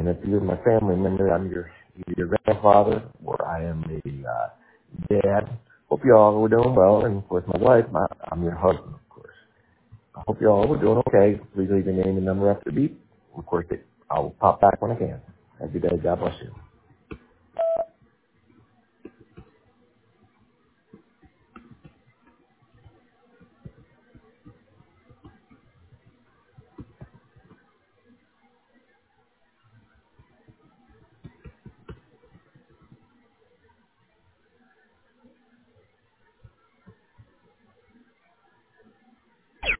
And if you're my family member, I'm your grandfather, or I am the dad. Hope you all were doing well. And of course, my wife, I'm your husband, of course. I hope you all were doing okay. Please leave your name and number after the beep. Of course, I'll pop back when I can. Have a good day. God bless you.